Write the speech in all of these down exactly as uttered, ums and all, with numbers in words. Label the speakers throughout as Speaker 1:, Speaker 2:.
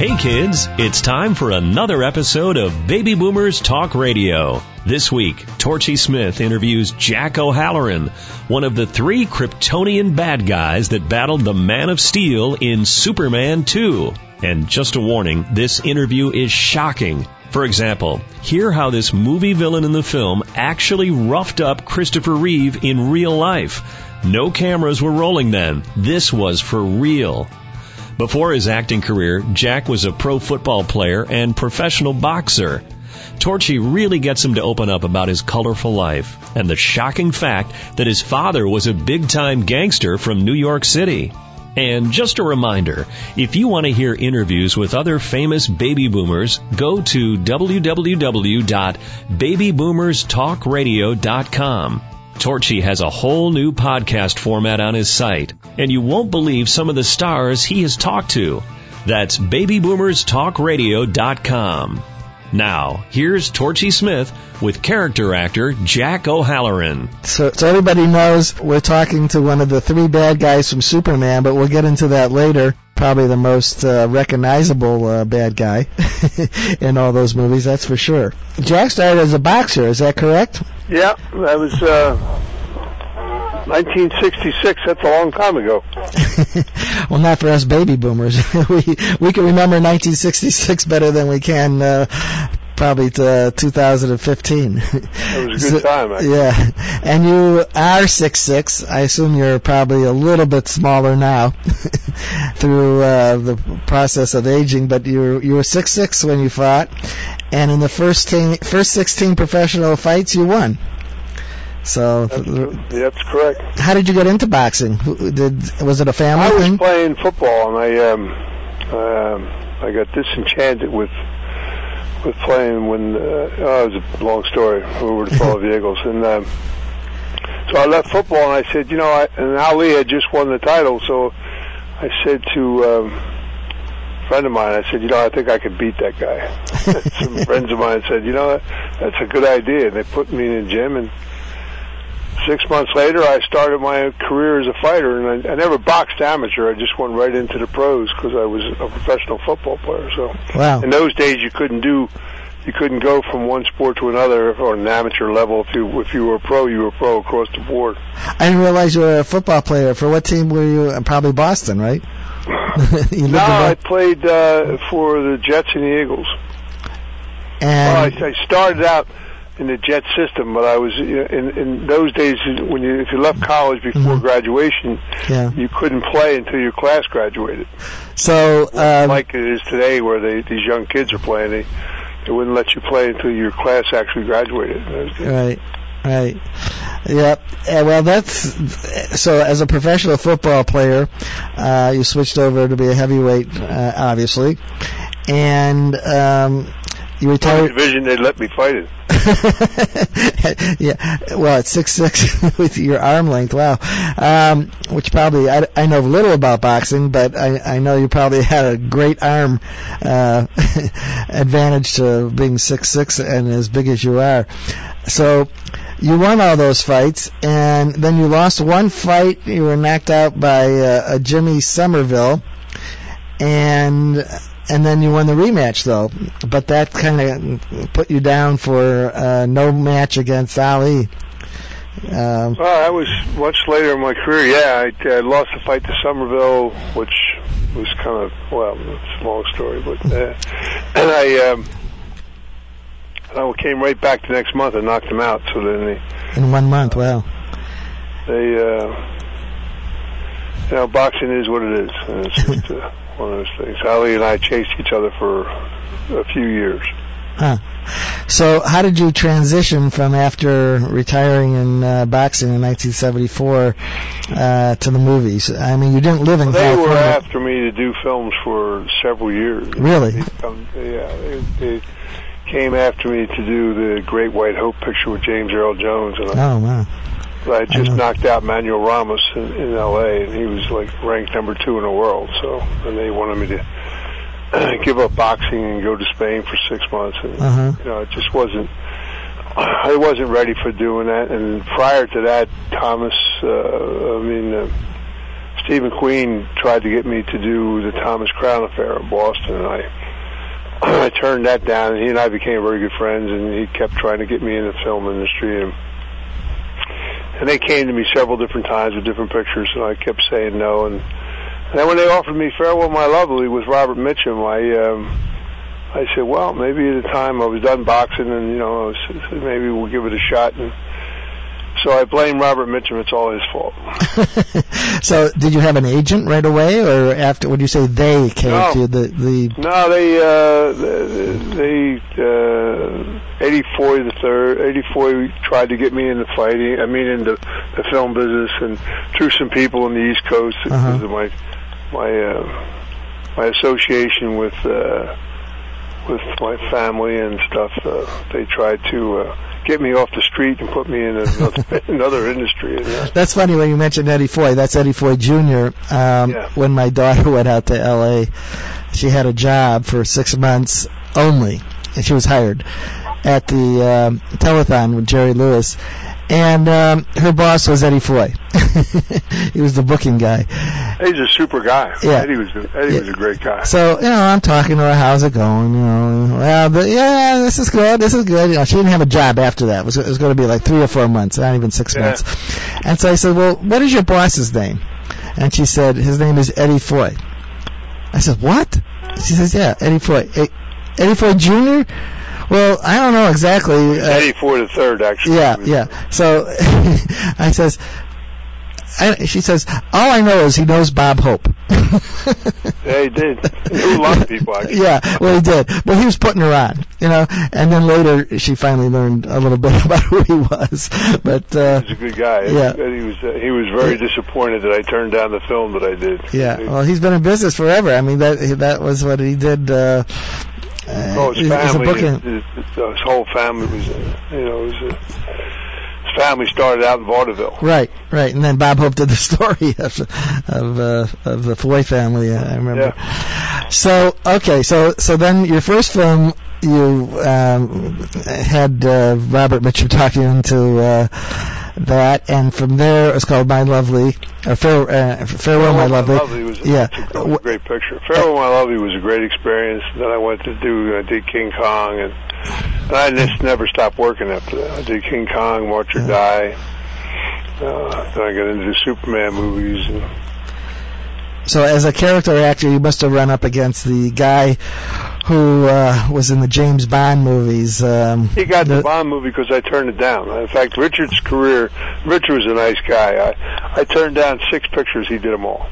Speaker 1: Hey kids, it's time for another episode of Baby Boomers Talk Radio. This week, Torchy Smith interviews Jack O'Halloran, one of the three Kryptonian bad guys that battled the Man of Steel in Superman two. And just a warning, this interview is shocking. For example, hear how this movie villain in the film actually roughed up Christopher Reeve in real life. No cameras were rolling then. This was for real. Before his acting career, Jack was a pro football player and professional boxer. Torchy really gets him to open up about his colorful life and the shocking fact that his father was a big-time gangster from New York City. And just a reminder, if you want to hear interviews with other famous baby boomers, go to w w w dot baby boomers talk radio dot com. Torchy has a whole new podcast format on his site, and you won't believe some of the stars he has talked to. That's baby boomers talk radio dot com. Now, here's Torchy Smith with character actor Jack O'Halloran.
Speaker 2: So, so everybody knows we're talking to one of the three bad guys from Superman, but we'll get into that later. Probably the most uh, recognizable uh, bad guy in all those movies, that's for sure. Jack started as a boxer, is that correct?
Speaker 3: Yeah, that was uh, nineteen sixty-six. That's a long time ago.
Speaker 2: Well, not for us baby boomers. we we can remember nineteen sixty-six better than we can uh, probably to two thousand fifteen.
Speaker 3: It was a good so, time, actually.
Speaker 2: Yeah, and you are six six. I assume you're probably a little bit smaller now through uh, the process of aging, but you you were six six when you fought, and in the first team, first sixteen professional fights, you won. So
Speaker 3: that's, that's correct.
Speaker 2: How did you get into boxing? Did was it a family
Speaker 3: I was
Speaker 2: thing?
Speaker 3: playing football, and I um, um, I got disenchanted with with playing when uh, oh, it was a long story over to Philadelphia Eagles, and um, so I left football, and I said, you know, I, and Ali had just won the title, so I said to um, a friend of mine, I said, you know, I think I could beat that guy. Some friends of mine said, you know, that's a good idea, and they put me in the gym, and six months later, I started my career as a fighter, and I, I never boxed amateur. I just went right into the pros because I was a professional football player. So,
Speaker 2: wow.
Speaker 3: In those days, you couldn't do, you couldn't go from one sport to another on an amateur level. If you if you were a pro, you were a pro across the board.
Speaker 2: I didn't realize you were a football player. For what team were you? Probably Boston, right?
Speaker 3: you no, I played uh, for the Jets and the Eagles.
Speaker 2: And
Speaker 3: well, I, I started out in the jet system, but I was in, in those days when you if you left college before mm-hmm. graduation,
Speaker 2: yeah.
Speaker 3: you couldn't play until your class graduated.
Speaker 2: So, um,
Speaker 3: like it is today, where they, these young kids are playing, they they wouldn't let you play until your class actually graduated.
Speaker 2: Right, right. Yep. Yeah, well, that's so. As a professional football player, uh, you switched over to be a heavyweight, uh, obviously, and um, you retired.
Speaker 3: In the division, they let me fight it.
Speaker 2: Yeah, well, at six six with your arm length, wow. Um, which probably, I, I know little about boxing, but I, I know you probably had a great arm uh, advantage to being six six and as big as you are. So you won all those fights, and then you lost one fight. You were knocked out by uh, a Jimmy Somerville, and... And then you won the rematch, though. But that kind of put you down for uh, no match against Ali. Um,
Speaker 3: well, that was much later in my career. Yeah, I, I lost the fight to Somerville, which was kind of, well, it's a long story. But uh, and I, um, I came right back the next month and knocked him out. So then they,
Speaker 2: in one month, wow.
Speaker 3: They, uh, you know, boxing is what it is. And it's just, uh, one of those things. Ali and I chased each other for a few years.
Speaker 2: Huh. So how did you transition from after retiring in uh, boxing in nineteen seventy-four uh, to the movies? I mean, you didn't live in
Speaker 3: well, they
Speaker 2: California.
Speaker 3: They were after me to do films for several years.
Speaker 2: Really?
Speaker 3: They, um, yeah. They, they came after me to do the Great White Hope picture with James Earl Jones. And
Speaker 2: oh, wow.
Speaker 3: I just I knocked out Manuel Ramos in, in L A, and he was like ranked number two in the world. So, and they wanted me to give up boxing and go to Spain for six months. And
Speaker 2: uh-huh.
Speaker 3: you know, it just wasn't. I wasn't ready for doing that. And prior to that, Thomas, uh, I mean, uh, Steve McQueen tried to get me to do the Thomas Crown Affair in Boston, and I I turned that down. And he and I became very good friends, and he kept trying to get me in the film industry. And, and they came to me several different times with different pictures, and I kept saying no. And, and then when they offered me Farewell My Lovely with Robert Mitchum, I um, I said, well, maybe at the time I was done boxing, and you know, I was, maybe we'll give it a shot. And so I blame Robert Mitchum. It's all his fault.
Speaker 2: So did you have an agent right away, or after? Would you say they came
Speaker 3: no.
Speaker 2: to you? The the
Speaker 3: no, they uh, they uh, eighty-four the third, eighty-four tried to get me into fighting. I mean, into the film business, and through some people on the East Coast because uh-huh. of my my uh, my association with uh, with my family and stuff. Uh, they tried to. Uh, get me off the street and put me in another, another industry. You know? That's
Speaker 2: funny when you mentioned Eddie Foy. That's Eddie Foy Junior Um,
Speaker 3: yeah.
Speaker 2: When my daughter went out to L A, she had a job for six months only, and she was hired at the um, telethon with Jerry Lewis. And um, her boss was Eddie Foy. He was the booking guy.
Speaker 3: He's a super guy.
Speaker 2: Yeah.
Speaker 3: Eddie was a, Eddie yeah. was a great guy.
Speaker 2: So, you know, I'm talking to her, how's it going? You know, well, but yeah, this is good, this is good. You know, she didn't have a job after that. It was, it was going to be like three or four months, not even six
Speaker 3: yeah.
Speaker 2: months. And so I said, well, what is your boss's name? And she said, his name is Eddie Foy. I said, what? She says, yeah, Eddie Foy. Eddie Foy Junior? Well, I don't know exactly.
Speaker 3: Uh, Eddie Foy the third, actually.
Speaker 2: Yeah, yeah. So I says, I, she says, all I know is he knows Bob Hope.
Speaker 3: Yeah, he did. He knew a lot of people, actually.
Speaker 2: Yeah, well, he did. Well, he was putting her on, you know. And then later, she finally learned a little bit about who he was. But uh,
Speaker 3: he was a good guy.
Speaker 2: Yeah,
Speaker 3: he was. Uh, he was very yeah. disappointed that I turned down the film that I did.
Speaker 2: Yeah. Well, he's been in business forever. I mean, that that was what he did. Uh, Uh,
Speaker 3: oh, his family,
Speaker 2: his,
Speaker 3: his, his whole family was, uh, you know, it was, uh, his family started out in vaudeville.
Speaker 2: Right, right, and then Bob Hope did the story of of, uh, of the Foy family. I remember.
Speaker 3: Yeah.
Speaker 2: So okay, so so then your first film, you um, had uh, Robert Mitchum talking into uh, that, and from there it was called My Lovely, or Fair, uh, Farewell,
Speaker 3: Farewell
Speaker 2: My Lovely.
Speaker 3: My Lovely was,
Speaker 2: yeah.
Speaker 3: a, was a great picture. Farewell My Lovely was a great experience. Then I went to do, I did King Kong, and, and I just never stopped working after that. I did King Kong, March or yeah. Die. Uh, then I got into the Superman movies. And
Speaker 2: so as a character actor, you must have run up against the guy who uh, was in the James Bond movies. Um,
Speaker 3: he got the, the Bond movie because I turned it down. In fact, Richard's career, Richard was a nice guy. I, I turned down six pictures. He did them all.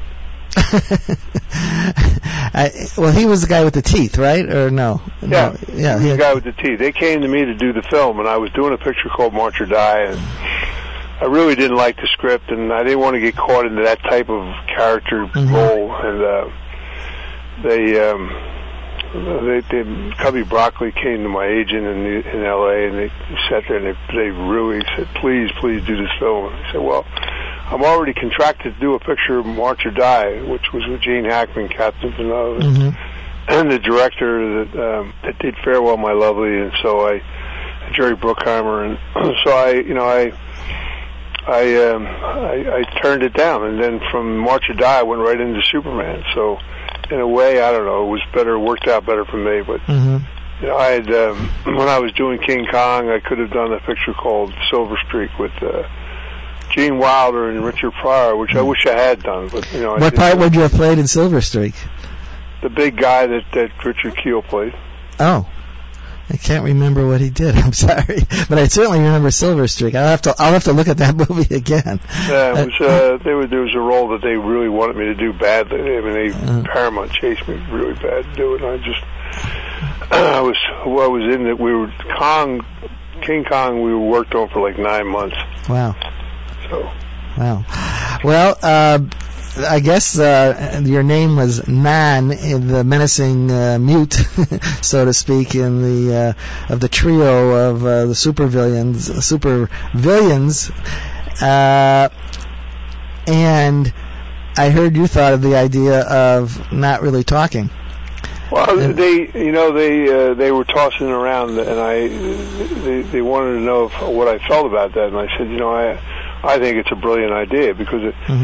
Speaker 2: I, well, he was the guy with the teeth, right? Or no?
Speaker 3: Yeah,
Speaker 2: no. yeah,
Speaker 3: he was
Speaker 2: he
Speaker 3: the guy with the teeth. They came to me to do the film, and I was doing a picture called March or Die, and I really didn't like the script, and I didn't want to get caught into that type of character mm-hmm. role. And uh, they, um, they, they, Cubby Broccoli came to my agent in in L A, and they sat there and they, they really said, "Please, please do this film." And I said, "Well, I'm already contracted to do a picture of March or Die, which was with Gene Hackman, Captain Pinot, mm-hmm. and the director that um, that did Farewell My Lovely, and so I, Jerry Bruckheimer, and so I, you know, I." I, um, I I turned it down, and then from March or Die, I went right into Superman. So, in a way, I don't know, it was better, worked out better for me. But
Speaker 2: mm-hmm.
Speaker 3: you know, I had um, when I was doing King Kong, I could have done a picture called Silver Streak with uh, Gene Wilder and Richard Pryor, which I wish I had done. But you know,
Speaker 2: what part would you have played in Silver Streak?
Speaker 3: The big guy that that Richard Kiel played.
Speaker 2: Oh. I can't remember what he did. I'm sorry, but I certainly remember Silver Streak. I'll have to. I'll have to look at that movie again.
Speaker 3: Yeah, it was. Uh, there was. There was a role that they really wanted me to do badly. I mean, they uh, Paramount chased me really bad to do it. And I just. I was. Well, I was in it. We were Kong, King Kong. We worked on for like nine months.
Speaker 2: Wow.
Speaker 3: So.
Speaker 2: Wow. Well. Uh, I guess uh, your name was Nan, in the menacing uh, mute, so to speak, in the uh, of the trio of uh, the super villains, super villains, uh, and I heard you thought of the idea of not really talking.
Speaker 3: Well, and they, you know, they uh, they were tossing around, and I they, they wanted to know if, what I felt about that, and I said, you know, I I think it's a brilliant idea because it. Mm-hmm.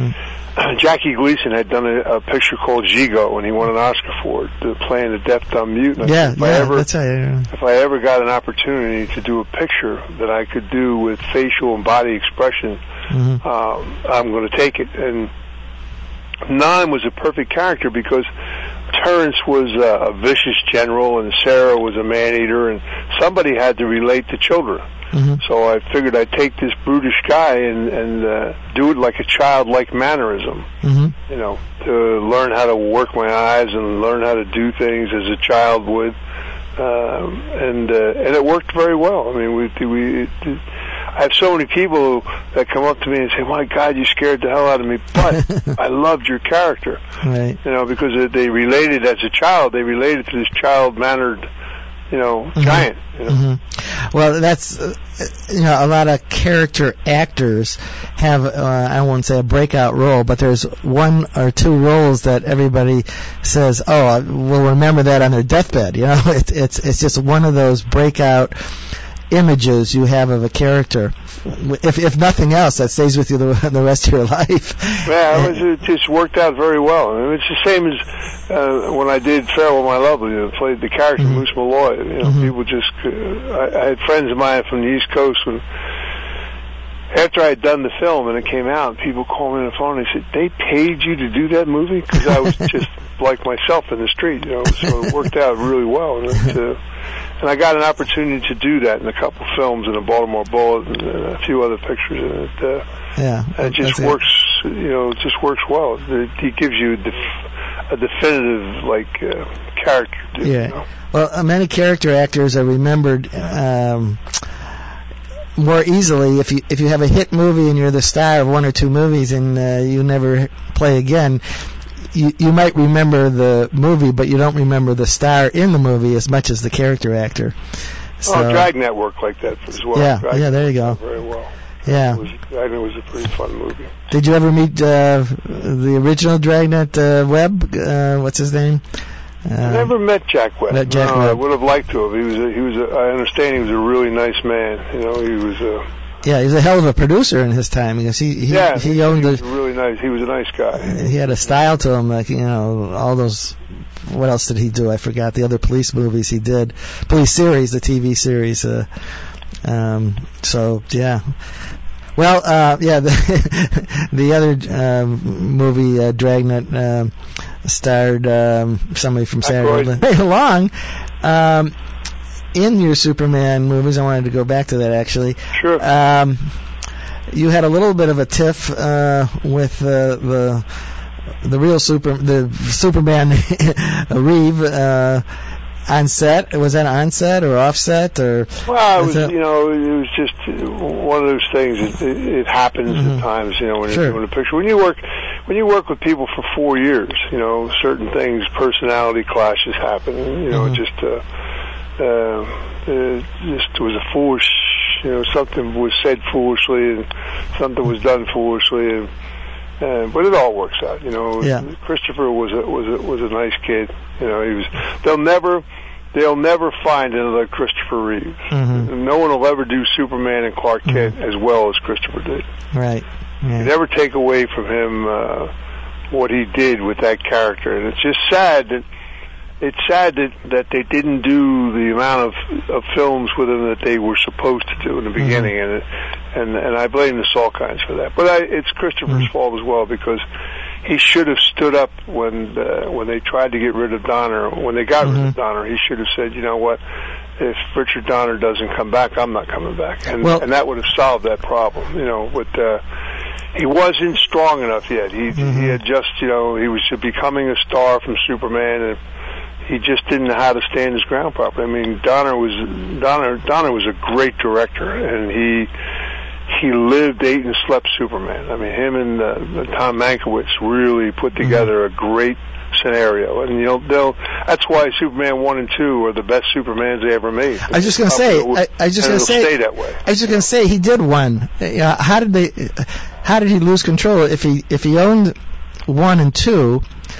Speaker 3: Jackie Gleason had done a, a picture called Gigo, and he won an Oscar for it, uh, playing a deaf dumb mute. And
Speaker 2: yeah,
Speaker 3: if
Speaker 2: yeah,
Speaker 3: I ever,
Speaker 2: that's how you,
Speaker 3: if I ever got an opportunity to do a picture that I could do with facial and body expression, mm-hmm. um, I'm going to take it. And Nine was a perfect character because Terrence was a, a vicious general, and Sarah was a man-eater, and somebody had to relate to children. Mm-hmm. So I figured I'd take this brutish guy and, and uh, do it like a childlike mannerism, mm-hmm. you know, to learn how to work my eyes and learn how to do things as a child would. Um, and uh, and it worked very well. I mean, we we it, I have so many people that come up to me and say, "My God, you scared the hell out of me," but I loved your character,
Speaker 2: right?
Speaker 3: You know, because they related as a child. They related to this child-mannered, you know, mm-hmm. giant. You know?
Speaker 2: Mm-hmm. Well, that's uh, you know, a lot of character actors have uh, I won't say a breakout role, but there's one or two roles that everybody says, "Oh, I will remember that on their deathbed." You know, it's it's it's just one of those breakout images you have of a character. If if nothing else, that stays with you the, the rest of your life.
Speaker 3: Yeah, it, was, it just worked out very well. I mean, it's the same as uh, when I did Farewell My Lovely, you know, played the character mm-hmm. Moose Malloy. You know, mm-hmm. people just. Uh, I, I had friends of mine from the East Coast when. After I had done the film and it came out, people called me on the phone and they said, "They paid you to do that movie?" Because I was just like myself in the street, you know. So it worked out really well, and, it, uh, and I got an opportunity to do that in a couple films, in the Baltimore Bullet and a few other pictures, and it, uh,
Speaker 2: yeah,
Speaker 3: and it just works. It. You know, it just works well. It, it gives you a, def- a definitive like uh, character.
Speaker 2: Yeah.
Speaker 3: You know?
Speaker 2: Well, uh, many character actors are remembered. Um, more easily if you if you have a hit movie and you're the star of one or two movies and uh, you never play again, you you might remember the movie, but you don't remember the star in the movie as much as the character actor. So,
Speaker 3: oh, Dragnet worked like that as well.
Speaker 2: Yeah,
Speaker 3: Dragnet
Speaker 2: yeah, there you go.
Speaker 3: Very well.
Speaker 2: Yeah.
Speaker 3: It was, Dragnet was a pretty fun movie.
Speaker 2: Did you ever meet uh, the original Dragnet uh, Webb? Uh, what's his name? Uh,
Speaker 3: I never met Jack Webb.
Speaker 2: Met Jack
Speaker 3: no,
Speaker 2: Webb.
Speaker 3: I would have liked to have. He was. A, he was. A, I understand he was a really nice man. You know, he was a.
Speaker 2: Yeah, he was a hell of a producer in his time because he he,
Speaker 3: yeah,
Speaker 2: he owned
Speaker 3: he was
Speaker 2: the.
Speaker 3: Really nice. He was a nice guy.
Speaker 2: He had a style to him, like you know, all those. What else did he do? I forgot the other police movies he did. Police series, the T V series. Uh, um, so yeah. Well, uh, yeah, the, the other um, movie, uh, Dragnet, um, starred um, somebody from Saturday Night Long. Um, in your Superman movies, I wanted to go back to that actually.
Speaker 3: Sure.
Speaker 2: Um, you had a little bit of a tiff uh, with uh, the the real super the Superman Reeve. Uh, On set? Was that on set or off set or?
Speaker 3: Well, it was, it... you know, it was just one of those things. It, it, it happens mm-hmm. at times, you know, when
Speaker 2: sure.
Speaker 3: you're doing a picture. When you work, when you work with people for four years, you know, certain things, personality clashes happen. You know, mm-hmm. it just, uh, uh, it just was a foolish, you know, something was said foolishly and something was done foolishly, and. Uh, but it all works out, you know.
Speaker 2: Yeah.
Speaker 3: Christopher was a was a was a nice kid, you know. He was. They'll never, they'll never find another Christopher Reeves. Mm-hmm. No one will ever do Superman and Clark Kent mm-hmm. as well as Christopher did.
Speaker 2: Right. Yeah.
Speaker 3: You never take away from him uh, what he did with that character, and it's just sad that it's sad that that they didn't do the amount of of films with him that they were supposed to do in the beginning, mm-hmm. and. And and I blame the Salkinds for that. But I, it's Christopher's mm. fault as well because he should have stood up when uh, when they tried to get rid of Donner. When they got mm-hmm. rid of Donner, he should have said, you know what, if Richard Donner doesn't come back, I'm not coming back. And
Speaker 2: well,
Speaker 3: and that would have solved that problem. You know, but uh, he wasn't strong enough yet. He mm-hmm. he had just, you know, he was becoming a star from Superman, and he just didn't know how to stand his ground properly. I mean, Donner was Donner Donner was a great director, and he. He lived, ate, and slept Superman. I mean, him and uh, Tom Mankiewicz really put together a great scenario, and you know, they'll. That's why Superman one and two are the best Supermans they ever made.
Speaker 2: I was just gonna say, I, I was just gonna say,
Speaker 3: stay that way.
Speaker 2: I was just gonna say, he did one. Uh, how did they? How did he lose control? If he if he owned one and two,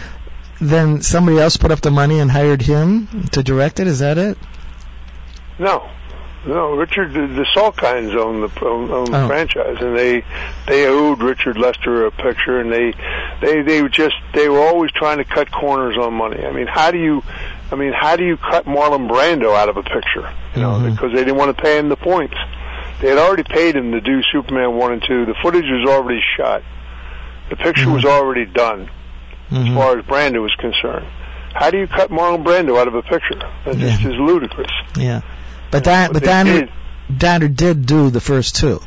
Speaker 2: then somebody else put up the money and hired him to direct it. Is that it?
Speaker 3: No. no. Richard, the, the Salkinds owned the owned, owned the
Speaker 2: Oh.
Speaker 3: franchise, and they they owed Richard Lester a picture, and they they they were just they were always trying to cut corners on money. I mean, how do you, I mean, how do you cut Marlon Brando out of a picture? You know,
Speaker 2: Mhm.
Speaker 3: because they didn't want to pay him the points. They had already paid him to do Superman one and two. The footage was already shot. The picture
Speaker 2: Mhm.
Speaker 3: was already done, as
Speaker 2: Mhm.
Speaker 3: far as Brando was concerned. How do you cut Marlon Brando out of a picture? That just
Speaker 2: Yeah.
Speaker 3: is ludicrous.
Speaker 2: Yeah. But that,
Speaker 3: What
Speaker 2: but
Speaker 3: they
Speaker 2: Donner,
Speaker 3: did-
Speaker 2: Donner did do the first two.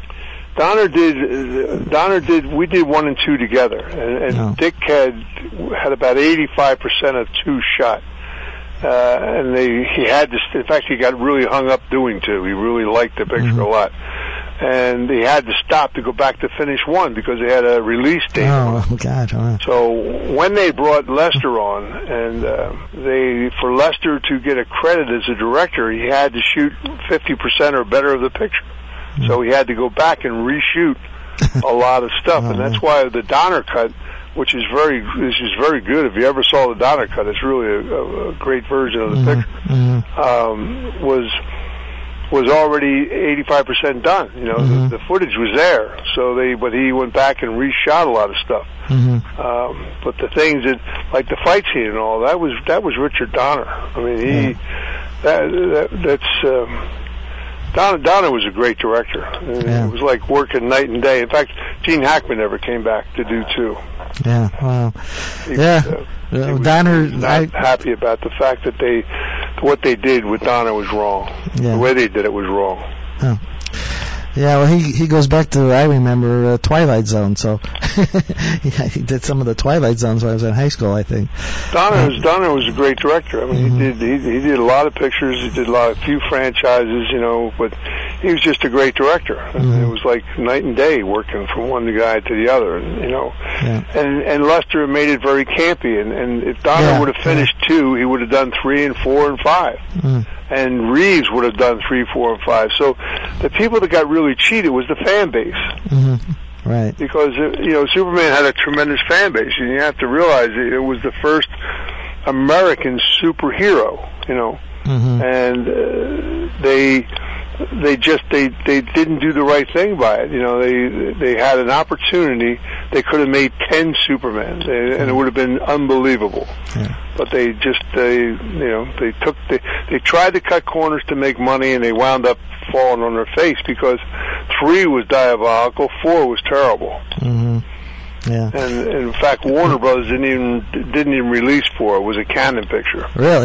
Speaker 3: Donner did. Uh, Donner did. We did one and two together, and, and
Speaker 2: Oh.
Speaker 3: Dick had had about eighty-five percent of two shot, uh, and they he had to. In fact, he got really hung up doing two. He really liked the picture
Speaker 2: Mhm.
Speaker 3: a lot, and he had to stop to go back to finish one because they had a release date.
Speaker 2: Oh, God. Oh.
Speaker 3: So when they brought Lester on, and uh, they for Lester to get a credit as a director, he had to shoot fifty percent or better of the picture. So he had to go back and reshoot a lot of stuff,
Speaker 2: Oh,
Speaker 3: and that's
Speaker 2: man.
Speaker 3: why the Donner cut, which is very, this is very good. If you ever saw the Donner cut, it's really a, a, a great version of the
Speaker 2: Mhm.
Speaker 3: picture.
Speaker 2: Mhm.
Speaker 3: Um, was was already eighty-five percent done. You know,
Speaker 2: Mhm.
Speaker 3: the, the footage was there. So they, but he went back and reshot a lot of stuff.
Speaker 2: Mhm.
Speaker 3: Um, but the things that, like the fight scene and all, that was that was Richard Donner. I mean, he
Speaker 2: Yeah.
Speaker 3: that, that that's. Um, Donner, Donner was a great director. And
Speaker 2: Yeah.
Speaker 3: It was like working night and day. In fact, Gene Hackman never came back to do two.
Speaker 2: Yeah. Wow.
Speaker 3: He
Speaker 2: Yeah.
Speaker 3: was, uh, he
Speaker 2: Uh,
Speaker 3: was
Speaker 2: Donner,
Speaker 3: not
Speaker 2: I,
Speaker 3: happy about the fact that they, what they did with Donner was wrong.
Speaker 2: Yeah.
Speaker 3: The way they did it was wrong.
Speaker 2: oh. Yeah, well, he he goes back to, I remember, uh, Twilight Zone, so yeah, he did some of the Twilight Zones when I was in high school, I think.
Speaker 3: Donner was Donner was a great director. I mean,
Speaker 2: Mhm.
Speaker 3: he did he, he did a lot of pictures. He did a lot of few franchises, you know. But he was just a great director. I mean,
Speaker 2: Mhm.
Speaker 3: it was like night and day working from one guy to the other, and you know.
Speaker 2: Yeah.
Speaker 3: And and Lester made it very campy. And and if Donner
Speaker 2: Yeah,
Speaker 3: would have finished two, he would have done three and four and five.
Speaker 2: Mm.
Speaker 3: And Reeves would have done three, four, and five. So the people that got really cheated was the fan base.
Speaker 2: Mhm. Right.
Speaker 3: Because, uh, you know, Superman had a tremendous fan base, and you have to realize it, it was the first American superhero, you know,
Speaker 2: Mhm.
Speaker 3: and uh, they they just they they didn't do the right thing by it. You know, they they had an opportunity. They could have made ten Superman, they, and it would have been unbelievable.
Speaker 2: Yeah.
Speaker 3: But they just they you know they took they they tried to cut corners to make money, and they wound up falling on their face because three was diabolical, four was terrible.
Speaker 2: Mhm. Yeah.
Speaker 3: And, and in fact, Warner Brothers didn't even didn't even release four. It was a Canon picture.
Speaker 2: Really?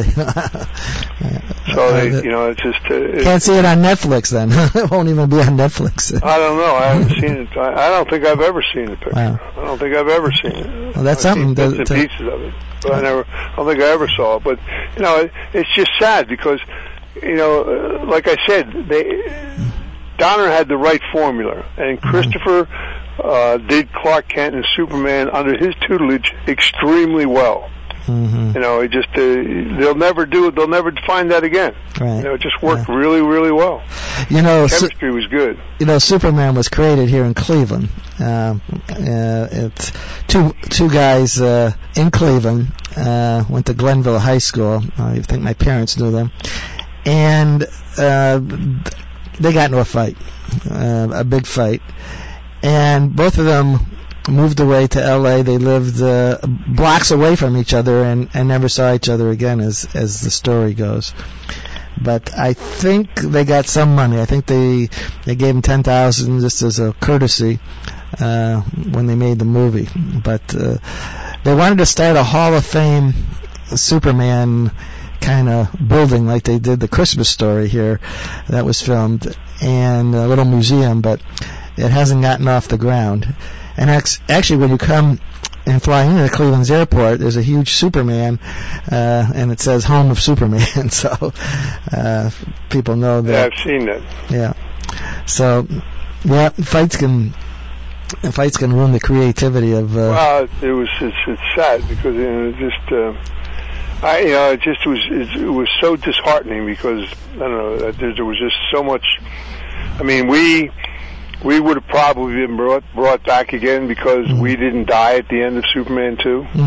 Speaker 3: So they,
Speaker 2: Uh,
Speaker 3: you know, it's just uh, it,
Speaker 2: Can't see it on Netflix then. It won't even be on Netflix.
Speaker 3: I don't know. I haven't seen it. I, I don't think I've ever seen the picture.
Speaker 2: Wow.
Speaker 3: I don't think I've ever seen it.
Speaker 2: Well, that's
Speaker 3: I've
Speaker 2: something
Speaker 3: seen
Speaker 2: to-
Speaker 3: bits and
Speaker 2: to-
Speaker 3: pieces of it, but I never. I don't think I ever saw it. But you know, it, it's just sad because, you know, uh, like I said, they Donner had the right formula, and Christopher uh, did Clark Kent and Superman under his tutelage extremely well.
Speaker 2: Mhm.
Speaker 3: You know, it just uh, they'll never do it. They'll never find that again.
Speaker 2: Right.
Speaker 3: You know, it just worked
Speaker 2: Yeah.
Speaker 3: really, really well.
Speaker 2: You know, Su-
Speaker 3: Chemistry was good.
Speaker 2: you know, Superman was created here in Cleveland. Um, uh, it's two two guys uh, in Cleveland uh, went to Glenville High School. I think my parents knew them, and uh, they got into a fight, uh, a big fight, and both of them moved away to L A. They lived uh, blocks away from each other and, and never saw each other again, as as the story goes. But I think they got some money. I think they they gave him ten thousand just as a courtesy uh, when they made the movie. But uh, they wanted to start a Hall of Fame Superman kind of building like they did the Christmas Story here that was filmed, and a little museum, but it hasn't gotten off the ground. And ex- actually, when you come and fly into Cleveland's airport, there's a huge Superman, uh, and it says "Home of Superman." So uh, people know
Speaker 3: Yeah,
Speaker 2: that.
Speaker 3: I've seen that.
Speaker 2: Yeah. So yeah, fights can fights can ruin the creativity of. Uh,
Speaker 3: Well, it was it's, it's sad because you know, it just uh, I you know it just was it, it was so disheartening because I don't know there, there was just so much. I mean, we we would have probably been brought brought back again because
Speaker 2: Mhm.
Speaker 3: we didn't die at the end of Superman two.
Speaker 2: hmm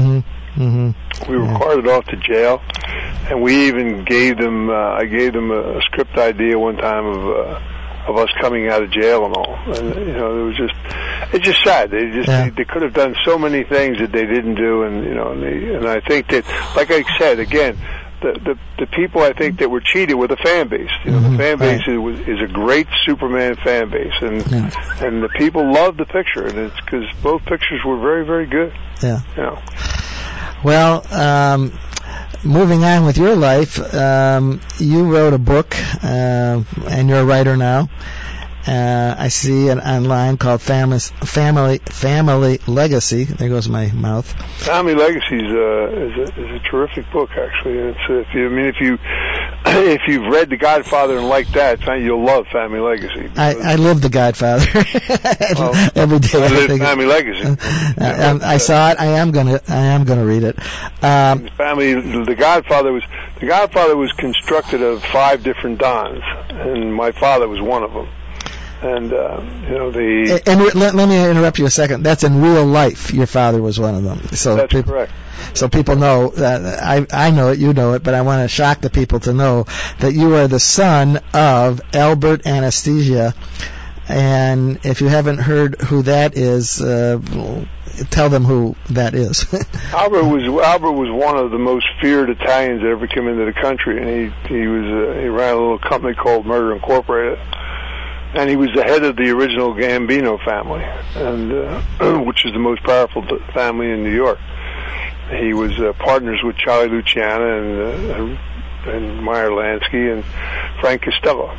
Speaker 2: Mm-hmm.
Speaker 3: We were
Speaker 2: yeah.
Speaker 3: carted off to jail, and we even gave them. Uh, I gave them a, a script idea one time of uh, of us coming out of jail and all. And you know, it was just it's just sad. They just
Speaker 2: yeah.
Speaker 3: they, they could have done so many things that they didn't do, and you know, and, they, and I think that, like I said again. The, the the people I think that were cheated were the fan base. You know,
Speaker 2: mm-hmm.
Speaker 3: the fan base
Speaker 2: right.
Speaker 3: is, is a great Superman fan base, and
Speaker 2: yeah.
Speaker 3: and the people loved the picture, and it's because both pictures were very very good.
Speaker 2: Yeah.
Speaker 3: You know.
Speaker 2: Well, um, moving on with your life, um, you wrote a book, uh, and you're a writer now. Uh, I see it online called Family Family Family Legacy. There goes my mouth.
Speaker 3: Family Legacy is a, is a is a terrific book, actually. And it's if you I mean if you if you've read The Godfather and like that, you'll love Family Legacy.
Speaker 2: I, I live The Godfather
Speaker 3: well,
Speaker 2: every day.
Speaker 3: I
Speaker 2: I
Speaker 3: live
Speaker 2: think
Speaker 3: Family Legacy.
Speaker 2: Uh, I, I saw it. I am gonna I am gonna read it. Um,
Speaker 3: Family The Godfather was The Godfather was constructed of five different dons, and my father was one of them. And, uh, you know, the...
Speaker 2: And, and let, let me interrupt you a second. That's in real life. Your father was one of them. So
Speaker 3: That's
Speaker 2: people,
Speaker 3: correct.
Speaker 2: So people know, that I, I know it, you know it, but I want to shock the people to know that you are the son of Albert Anastasia. And if you haven't heard who that is, uh, tell them who that is.
Speaker 3: Albert was Albert was one of the most feared Italians that ever came into the country, and he he was uh, he ran a little company called Murder Incorporated. And he was the head of the original Gambino family, and uh, which is the most powerful family in New York. He was uh, partners with Charlie Luciana and uh, and Meyer Lansky and Frank Costello.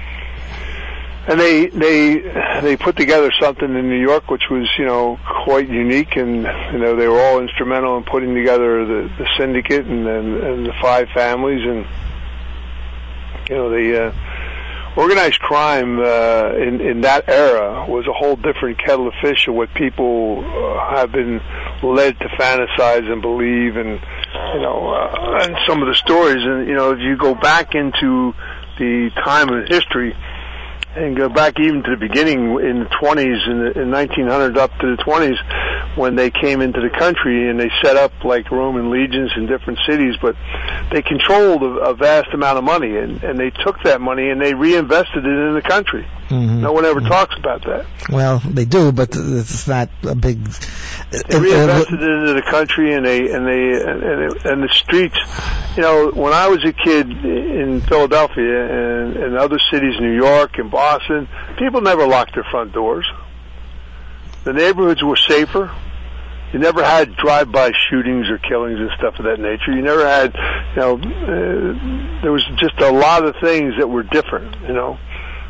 Speaker 3: And they they they put together something in New York which was, you know, quite unique, and you know they were all instrumental in putting together the, the syndicate and, and and the five families, and you know the. Uh, Organized crime uh, in in that era was a whole different kettle of fish of what people uh, have been led to fantasize and believe, and you know, uh, and some of the stories. And you know, if you go back into the time of history and go back even to the beginning in the twenties, in, the, in nineteen hundred up to the twenties, when they came into the country and they set up like Roman legions in different cities, but they controlled a, a vast amount of money, and, and they took that money and they reinvested it in the country.
Speaker 2: Mm-hmm.
Speaker 3: No one ever
Speaker 2: mm-hmm.
Speaker 3: talks about that.
Speaker 2: Well, they do, but it's not a big.
Speaker 3: They reinvested it into the country, and they and they and, and, and the streets. You know, when I was a kid in Philadelphia and, and other cities, New York and Boston, people never locked their front doors. The neighborhoods were safer. You never had drive-by shootings or killings and stuff of that nature. You never had, you know, uh, there was just a lot of things that were different, you know.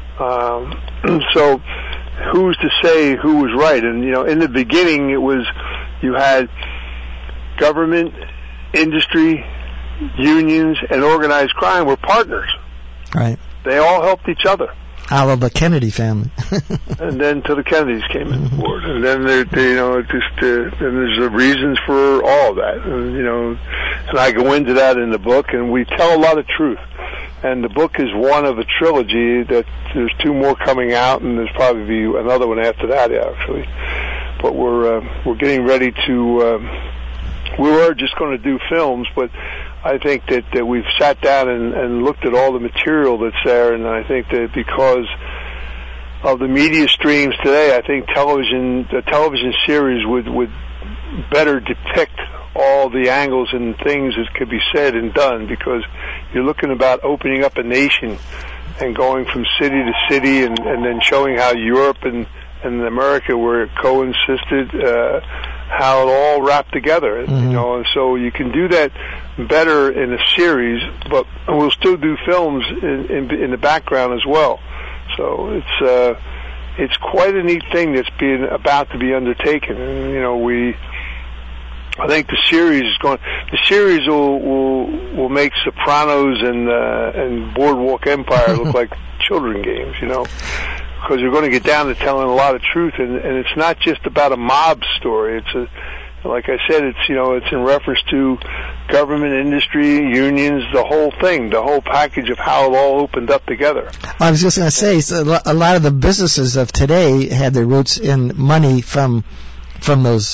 Speaker 3: Um, so who's to say who was right? And, you know, in the beginning it was, you had government, industry, unions, and organized crime were partners.
Speaker 2: Right.
Speaker 3: They all helped each other.
Speaker 2: Out of the Kennedy family.
Speaker 3: And then till the Kennedys came in board, and then they, they, you know, it just uh, and there's uh, reasons for all of that, and, you know, and I go into that in the book, and we tell a lot of truth. And the book is one of a trilogy that there's two more coming out, and there's probably be another one after that, actually. But we're uh, we're getting ready to. Uh, we were just going to do films, but I think that, that we've sat down and, and looked at all the material that's there, and I think that because of the media streams today, I think television, the television series would, would better depict all the angles and things that could be said and done, because you're looking about opening up a nation and going from city to city, and, and then showing how Europe and, and America were coexisted, uh, how it all wrapped together, mm-hmm. you know, and so you can do that better in a series, but we'll still do films in, in, in the background as well. So it's uh, it's quite a neat thing that's being about to be undertaken, and you know, we. I think the series is going. The series will will will make Sopranos and uh, and Boardwalk Empire look like children games, you know. Because you're going to get down to telling a lot of truth, and, and it's not just about a mob story. It's a, like I said, it's, you know, it's in reference to government, industry, unions, the whole thing, the whole package of how it all opened up together.
Speaker 2: I was just going to say, so a lot of the businesses of today had their roots in money from from those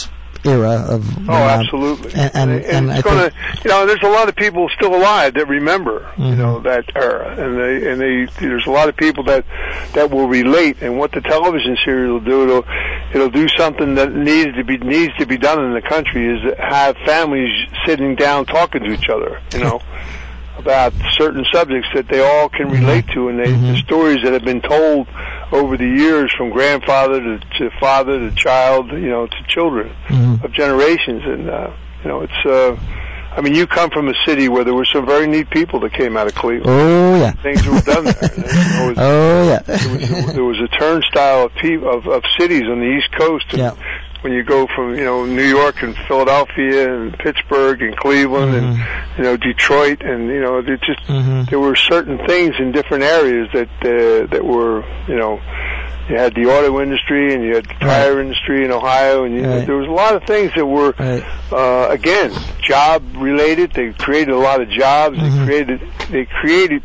Speaker 2: era of.
Speaker 3: Oh, absolutely.
Speaker 2: And, and,
Speaker 3: and,
Speaker 2: and
Speaker 3: it's
Speaker 2: I
Speaker 3: gonna,
Speaker 2: think,
Speaker 3: you know, there's a lot of people still alive that remember,
Speaker 2: mm-hmm.
Speaker 3: you know, that era, and they and they there's a lot of people that that will relate. And what the television series will do, it'll it'll do something that needs to be needs to be done in the country, is have families sitting down talking to each other, you know. about certain subjects that they all can relate to, and they,
Speaker 2: mm-hmm.
Speaker 3: the stories that have been told over the years from grandfather to, to father to child, you know, to children
Speaker 2: mm-hmm.
Speaker 3: of generations. And, uh, you know, it's, uh, I mean, you come from a city where there were some very neat people that came out of Cleveland.
Speaker 2: Oh, yeah.
Speaker 3: Things were done there. And there was,
Speaker 2: oh, yeah.
Speaker 3: there, was, there was a turnstile of, pe- of, of cities on the East Coast. And,
Speaker 2: yeah.
Speaker 3: when you go from, you know, New York and Philadelphia and Pittsburgh and Cleveland
Speaker 2: mm-hmm.
Speaker 3: and, you know, Detroit, and, you know, there just,
Speaker 2: mm-hmm.
Speaker 3: there were certain things in different areas that, uh, that were, you know, you had the auto industry and you had the tire
Speaker 2: right.
Speaker 3: industry in Ohio, and you,
Speaker 2: right.
Speaker 3: there was a lot of things that were,
Speaker 2: right.
Speaker 3: uh, again, job related. They created a lot of jobs.
Speaker 2: Mm-hmm.
Speaker 3: They created, they created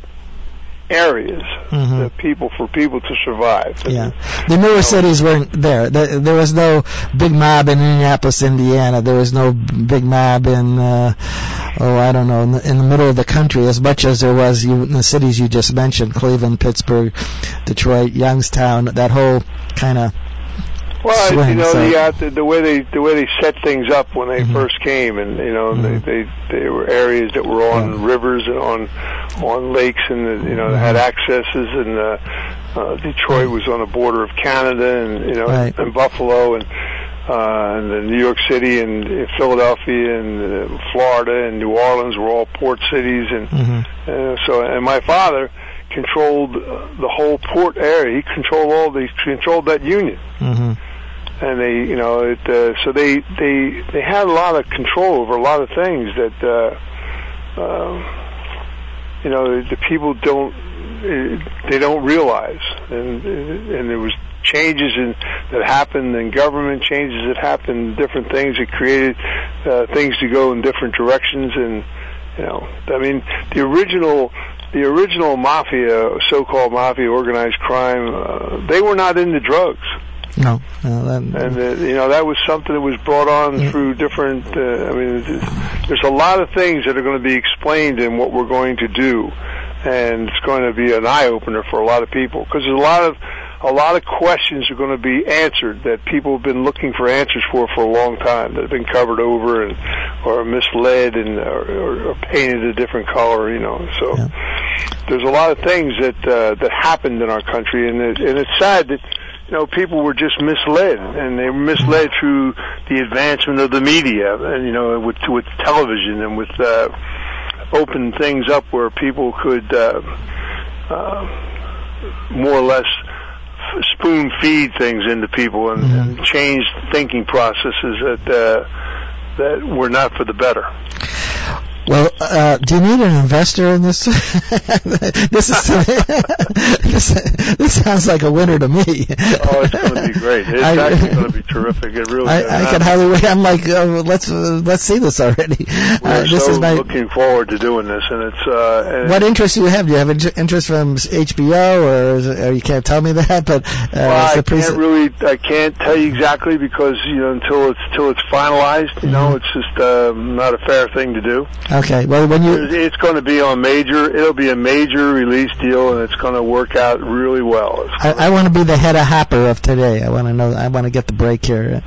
Speaker 3: areas
Speaker 2: mm-hmm.
Speaker 3: that people for people to survive.
Speaker 2: Yeah, the newer you know, cities weren't there. there. There was no big mob in Indianapolis, Indiana. There was no big mob in, uh, oh, I don't know, in the, in the middle of the country, as much as there was you, in the cities you just mentioned: Cleveland, Pittsburgh, Detroit, Youngstown. That whole kind of.
Speaker 3: Well,
Speaker 2: swing,
Speaker 3: you know,
Speaker 2: so.
Speaker 3: the, uh, the the way they the way they set things up when they
Speaker 2: mm-hmm.
Speaker 3: first came, and you know,
Speaker 2: mm-hmm.
Speaker 3: they, they they were areas that were on
Speaker 2: yeah.
Speaker 3: rivers and on on lakes, and you know, mm-hmm. they had accesses, and uh, uh, Detroit was on the border of Canada, and you know,
Speaker 2: right.
Speaker 3: and Buffalo, and uh, and then New York City, and uh, Philadelphia, and uh, Florida, and New Orleans were all port cities, and
Speaker 2: mm-hmm.
Speaker 3: uh, so and my father controlled uh, the whole port area. He controlled all the he controlled that union.
Speaker 2: Mm-hmm.
Speaker 3: And they, you know, it, uh, so they, they, they had a lot of control over a lot of things that, uh, uh, you know, the people don't, they don't realize. And, and there was changes in, that happened, and government changes that happened, different things that created, uh, things to go in different directions. And, you know, I mean, the original, the original mafia, so-called mafia, organized crime, uh, they were not into drugs.
Speaker 2: No, no that,
Speaker 3: and uh, you know, that was something that was brought on yeah. through different. Uh, I mean, there's a lot of things that are going to be explained in what we're going to do, and it's going to be an eye opener for a lot of people, because there's a lot of a lot of questions are going to be answered that people have been looking for answers for for a long time, that have been covered over and or misled and or, or, or painted a different color. You know, so yeah. there's a lot of things that uh, that happened in our country, and it, and it's sad that. You know, people were just misled, and they were misled through the advancement of the media, and you know, with with television and with uh, open things up where people could uh, uh, more or less spoon feed things into people and, mm-hmm. and change thinking processes that uh, that were not for the better.
Speaker 2: Well, uh, do you need an investor in this? this is this, this sounds like a winner to me.
Speaker 3: Oh, it's going to be great. It's I, actually going to be terrific. It really.
Speaker 2: I,
Speaker 3: is.
Speaker 2: I can hardly wait. I'm like, uh, let's uh, let's see this already.
Speaker 3: We're
Speaker 2: uh, this
Speaker 3: so
Speaker 2: is my,
Speaker 3: looking forward to doing this, and it's. Uh, and
Speaker 2: what interest do you have? Do you have interest from H B O, or, is it, or you can't tell me that? But uh,
Speaker 3: well, I
Speaker 2: pre-
Speaker 3: can't really. I can't tell you exactly because you know until it's until it's finalized. You mm-hmm. know, it's just uh, not a fair thing to do.
Speaker 2: Okay. Well, when you
Speaker 3: it's going to be on major. It'll be a major release deal, and it's going to work out really well.
Speaker 2: I, I want to be the head of Hopper of today. I want to know. I want to get the break here.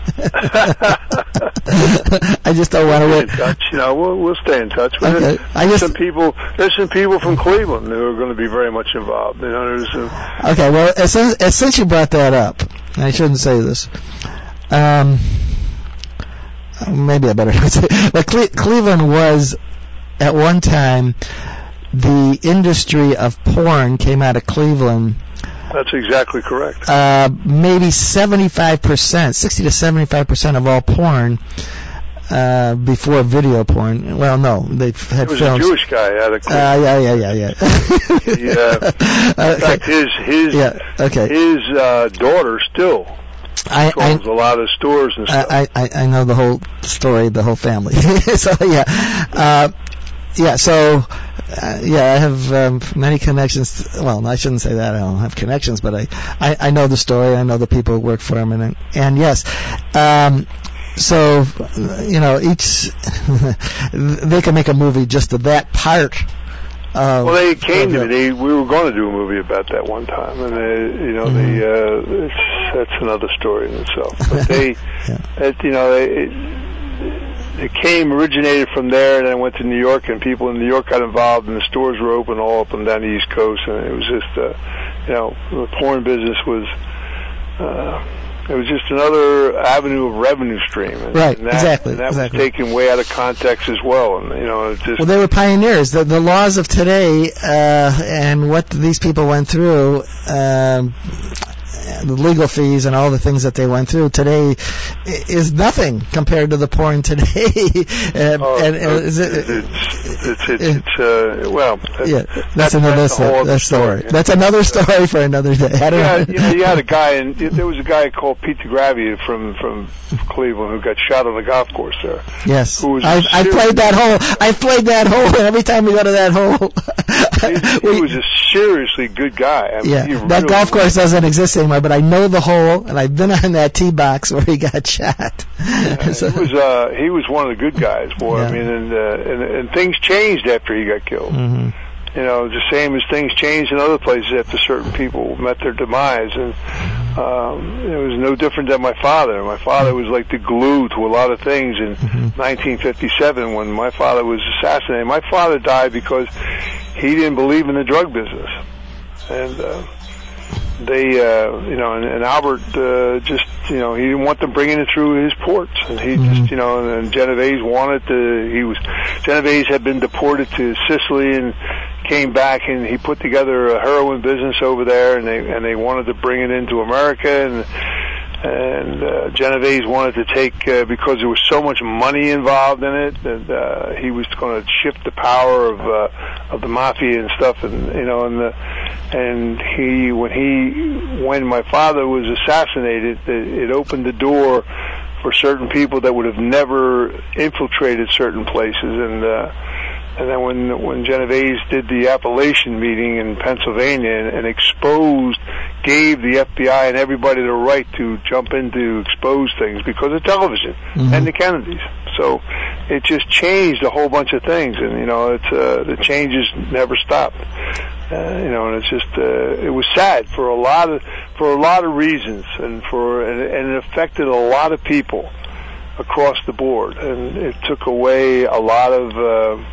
Speaker 2: I just don't want to
Speaker 3: wait. In touch, you know, we'll we'll stay in touch.
Speaker 2: Okay.
Speaker 3: There's
Speaker 2: I just,
Speaker 3: some people. There's some people from Cleveland who are going to be very much involved. You know, there's. Some,
Speaker 2: okay. Well, since, since you brought that up, I shouldn't say this. Um, maybe I better not say. But Cle- Cleveland was. At one time, the industry of porn came out of Cleveland.
Speaker 3: That's exactly correct.
Speaker 2: Uh, maybe seventy-five percent, sixty to seventy-five percent of all porn uh, before video porn. Well, no, they've had
Speaker 3: films.
Speaker 2: It was
Speaker 3: a Jewish guy out of Cleveland.
Speaker 2: Uh, yeah, yeah, yeah, yeah.
Speaker 3: he, uh, in fact, his his
Speaker 2: yeah, okay.
Speaker 3: his uh, daughter still.
Speaker 2: I,
Speaker 3: controls
Speaker 2: I,
Speaker 3: a lot of stores and stuff.
Speaker 2: I, I, I know the whole story, the whole family. So yeah. Uh, Yeah, so, uh, yeah, I have um, many connections. To, well, I shouldn't say that. I don't have connections, but I, I, I know the story. I know the people who work for him. And, and yes, um, so, you know, each they can make a movie just of that part. Of,
Speaker 3: well, they came to me. They, we were going to do a movie about that one time, and they, you know, mm-hmm. they, uh, it's, that's another story in itself. But they, yeah. it, you know, they, it, it came originated from there, and then went to New York, and people in New York got involved, and the stores were open all up and down the East Coast, and it was just, uh, you know, the porn business was. Uh, It was just another avenue of revenue stream, and,
Speaker 2: right?
Speaker 3: And that,
Speaker 2: exactly.
Speaker 3: And that
Speaker 2: exactly.
Speaker 3: was taken way out of context as well, and you know, it just.
Speaker 2: Well, they were pioneers. The, the laws of today uh, and what these people went through, um, the legal fees and all the things that they went through today, is nothing compared to the porn today. and,
Speaker 3: oh,
Speaker 2: and,
Speaker 3: and
Speaker 2: it's,
Speaker 3: it's, it's, it's, it's uh, well, that's,
Speaker 2: yeah, that's,
Speaker 3: that's
Speaker 2: another
Speaker 3: that's a whole
Speaker 2: that's
Speaker 3: story.
Speaker 2: story. That's another story for another day. I don't
Speaker 3: yeah,
Speaker 2: know.
Speaker 3: you know, you had a guy, and there was a guy called Pete DeGravia from from Cleveland who got shot on the golf course there.
Speaker 2: Yes,
Speaker 3: who was
Speaker 2: I, I played that hole. I played that hole. Every time we go to that hole,
Speaker 3: he, he was a seriously good guy. I mean,
Speaker 2: yeah,
Speaker 3: he
Speaker 2: that
Speaker 3: really
Speaker 2: golf course doesn't exist anymore, but I know the hole, and I've been on that tee box where he got shot.
Speaker 3: Yeah, so, he was uh, he was one of the good guys, boy. Yeah. I mean, and, uh, and and things changed after he got killed.
Speaker 2: Mm-hmm.
Speaker 3: You know, the same as things changed in other places after certain people met their demise, and um, it was no different than my father. My father was like the glue to a lot of things in mm-hmm. nineteen fifty-seven when my father was assassinated. My father died because he didn't believe in the drug business, and uh, they, uh, you know, and, and Albert uh, just, you know, he didn't want them bringing it through his ports, and he mm-hmm. just, you know, and Genovese wanted to. He was Genovese had been deported to Sicily and came back, and he put together a heroin business over there, and they and they wanted to bring it into America, and and uh, Genovese wanted to take uh, because there was so much money involved in it, and uh, he was going to shift the power of uh, of the mafia and stuff, and you know, and the and he when he when my father was assassinated, it, it opened the door for certain people that would have never infiltrated certain places, and. Uh, And then when when Genovese did the Appalachian meeting in Pennsylvania and, and exposed, gave the F B I and everybody the right to jump in to expose things because of television mm-hmm. and the Kennedys. So it just changed a whole bunch of things, and you know, it's uh, the changes never stopped. Uh, you know, and it's just uh, it was sad for a lot of for a lot of reasons, and for and, and it affected a lot of people across the board, and it took away a lot of. Uh,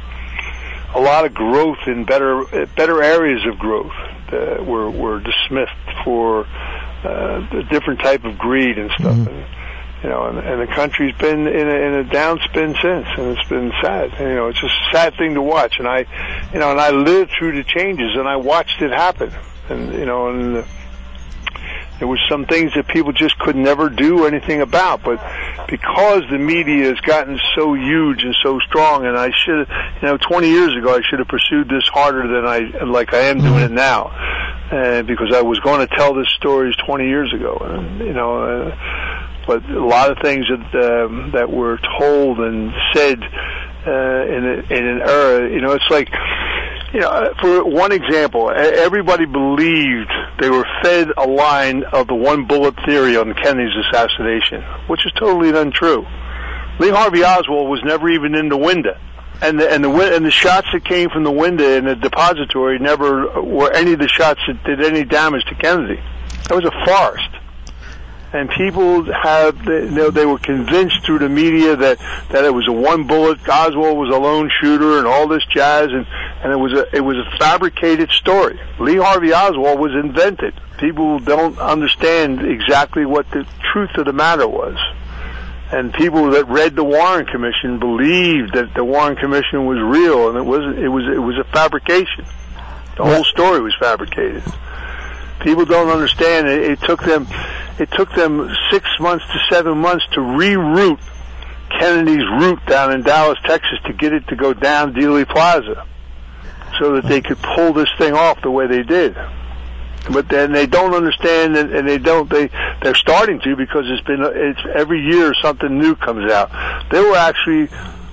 Speaker 3: A lot of growth in better better areas of growth that were were dismissed for uh, a different type of greed and stuff, mm-hmm. and you know, and, and the country's been in a, in a downspin since, and it's been sad. And, you know, it's just a sad thing to watch, and I, you know, and I lived through the changes, and I watched it happen, and you know, and. Uh, There was some things that people just could never do anything about, but because the media has gotten so huge and so strong, and I should, you know, twenty years ago I should have pursued this harder than I, like I am doing it now, uh, because I was going to tell this stories twenty years ago, and you know, uh, but a lot of things that um, that were told and said uh, in a, in an era, you know, it's like. You know, for one example, everybody believed they were fed a line of the one bullet theory on Kennedy's assassination, which is totally untrue. Lee Harvey Oswald was never even in the window, and the and the and the shots that came from the window in the depository never were any of the shots that did any damage to Kennedy. That was a farce. And people have, you know, they were convinced through the media that, that it was a one bullet, Oswald was a lone shooter and all this jazz, and, and it was a, it was a fabricated story. Lee Harvey Oswald was invented. People don't understand exactly what the truth of the matter was. And people that read the Warren Commission believed that the Warren Commission was real, and it wasn't, it was, it was a fabrication. The whole story was fabricated. People don't understand. It, it took them, it took them six months to seven months to reroute Kennedy's route down in Dallas, Texas, to get it to go down Dealey Plaza, so that they could pull this thing off the way they did. But then they don't understand, and, and they don't. They they're starting to, because it's been it's every year something new comes out. There were actually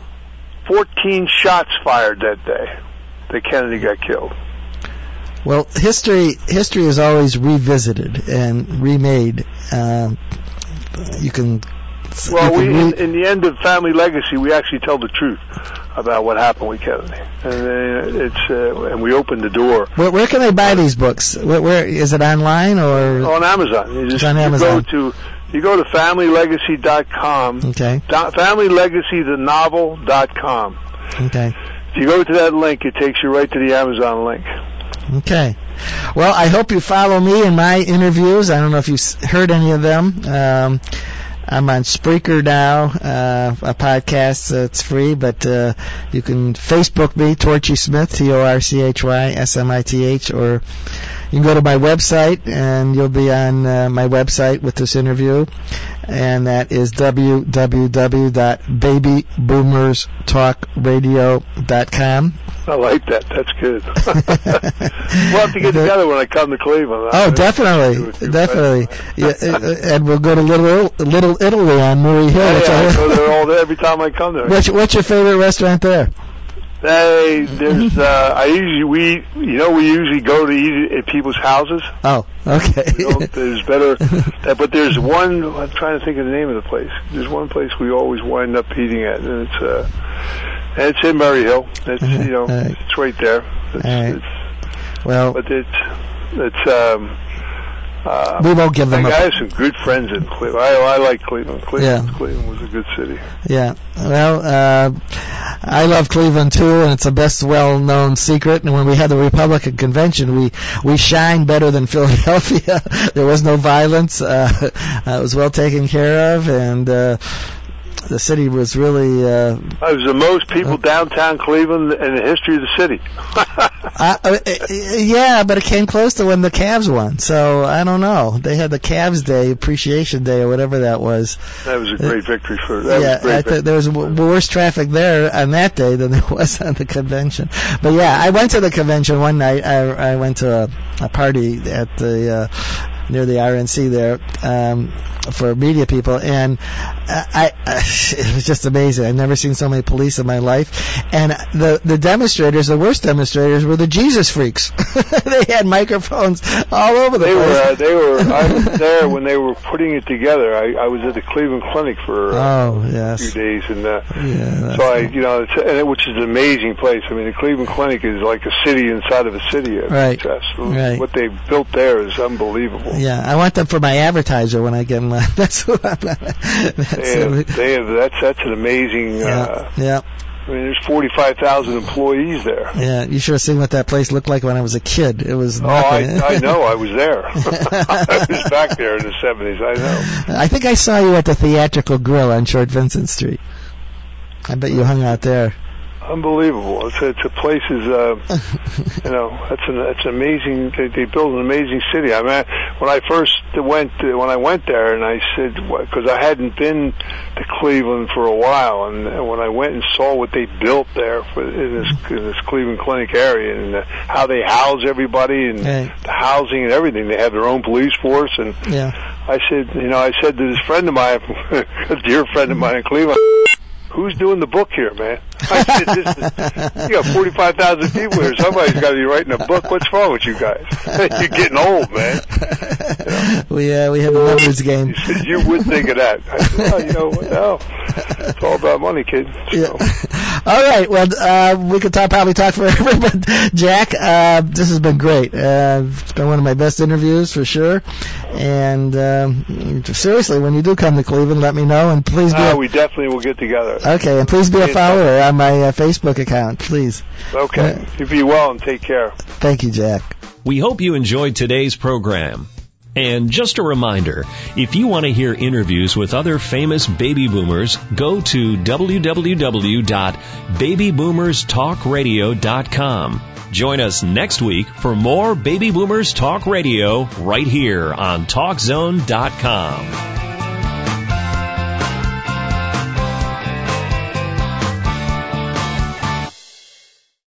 Speaker 3: fourteen shots fired that day that Kennedy got killed.
Speaker 2: Well, history history is always revisited and remade. Uh, you can it's
Speaker 3: well, we
Speaker 2: read...
Speaker 3: in, in the end of Family Legacy, we actually tell the truth about what happened with Kennedy, and uh, it's uh, and we opened the door.
Speaker 2: Where, where can they buy these books? Where, where is it online or
Speaker 3: on Amazon? You just
Speaker 2: it's on Amazon.
Speaker 3: You go to you go to family legacy dot com.
Speaker 2: Okay.
Speaker 3: family legacy the novel dot com.
Speaker 2: Okay.
Speaker 3: If you go to that link, it takes you right to the Amazon link.
Speaker 2: Okay. Well, I hope you follow me in my interviews. I don't know if you've heard any of them. Um, I'm on Spreaker now, uh, a podcast. Uh, it's free, but uh, you can Facebook me, Torchy Smith, T O R C H Y S M I T H, or you can go to my website, and you'll be on uh, my website with this interview, and that is w w w dot baby boomers talk radio dot com.
Speaker 3: I like that. That's good. We'll have to get together when I come to Cleveland.
Speaker 2: Oh, definitely, definitely. Yeah, and we'll go to Little Little Italy on Murray Hill.
Speaker 3: Yeah, yeah, I go there all day every time I come there.
Speaker 2: What's, what's your favorite restaurant there?
Speaker 3: Hey, there's. Uh, I usually we, you know, we usually go to eat at people's houses.
Speaker 2: Oh, okay.
Speaker 3: You know, there's better, but there's one. I'm trying to think of the name of the place. There's one place we always wind up eating at, and it's uh, and it's in Murray Hill. It's
Speaker 2: Uh-huh.
Speaker 3: you know,
Speaker 2: All right.
Speaker 3: it's right there. It's,
Speaker 2: All right.
Speaker 3: it's,
Speaker 2: Well,
Speaker 3: but it's it's. Um, uh,
Speaker 2: we won't give them
Speaker 3: I
Speaker 2: a...
Speaker 3: have some good friends in Cleveland. I, I like Cleveland. Cleveland,
Speaker 2: Yeah.
Speaker 3: Cleveland was a good city.
Speaker 2: Yeah. Well, uh, I love Cleveland too, and it's the best well-known secret. And when we had the Republican convention, we we shined better than Philadelphia. There was no violence. Uh, it was well taken care of, and uh, the city was really. Uh,
Speaker 3: I was the most people downtown Cleveland in the history of the city.
Speaker 2: I, uh, yeah, but it came close to when the Cavs won. So I don't know. They had the Cavs Day, Appreciation Day, or whatever that was.
Speaker 3: That was a great victory for. That
Speaker 2: yeah,
Speaker 3: was a great
Speaker 2: I
Speaker 3: victory.
Speaker 2: th- there was w- worse traffic there on that day than there was on the convention. But yeah, I went to the convention one night. I, I went to a, a party at the uh, near the R N C there um, for media people, and I, I it was just amazing. I've never seen so many police in my life. And the the demonstrators, the worst demonstrators, were the Jesus freaks. They had microphones all over the
Speaker 3: They
Speaker 2: place.
Speaker 3: were. Uh, they were. I was there when they were putting it together. I, I was at the Cleveland Clinic for uh,
Speaker 2: Oh,
Speaker 3: a
Speaker 2: yes.
Speaker 3: few days, and uh,
Speaker 2: Yeah,
Speaker 3: so I, you know, it's, and it, which is an amazing place. I mean, the Cleveland Clinic is like a city inside of a city.
Speaker 2: Right.
Speaker 3: Just,
Speaker 2: Right.
Speaker 3: What they built there is unbelievable.
Speaker 2: Yeah, I want them for my advertiser when I get them. That's what I'm. That's
Speaker 3: They have, they have, that's that's an amazing.
Speaker 2: yeah,
Speaker 3: Uh,
Speaker 2: yeah,
Speaker 3: I mean, there's forty-five thousand employees there.
Speaker 2: yeah. You should have seen what that place looked like when I was a kid. It was
Speaker 3: Oh, I,
Speaker 2: nothing.
Speaker 3: I know. I was there. I was back there in the seventies. I know.
Speaker 2: I think I saw you at the Theatrical Grill on Short Vincent Street. I bet you hung out there.
Speaker 3: Unbelievable. It's a, it's a place is, uh, you know, that's an, that's an amazing, they, they built an amazing city. I mean, I, when I first went, to, when I went there and I said, because I hadn't been to Cleveland for a while, and when I went and saw what they built there for, in this, in this Cleveland Clinic area, and the, how they house everybody, and
Speaker 2: Right.
Speaker 3: the housing and everything, they have their own police force, and
Speaker 2: Yeah.
Speaker 3: I said, you know, I said to this friend of mine, a dear friend of mine in Cleveland, who's doing the book here, man? I said, this is, you got forty-five thousand people here. Somebody's got to be writing a book. What's wrong with you guys? You're getting old, man. You know?
Speaker 2: We uh, we have a numbers game.
Speaker 3: He said, you would think of that. I said, oh, you know what? No. It's all about money, kid. So.
Speaker 2: Yeah. All right. Well, uh, we could talk, probably talk forever, but Jack, uh, this has been great. Uh, it's been one of my best interviews for sure. And um, seriously, when you do come to Cleveland, let me know, and please be.
Speaker 3: Uh,
Speaker 2: a,
Speaker 3: we definitely will get together.
Speaker 2: okay, and please be a follower on my uh, Facebook account, please.
Speaker 3: Okay. You be well and take care.
Speaker 2: Thank you, Jack.
Speaker 1: We hope you enjoyed today's program. And just a reminder, if you want to hear interviews with other famous baby boomers, go to w w w dot baby boomers talk radio dot com. Join us next week for more Baby Boomers Talk Radio right here on talk zone dot com.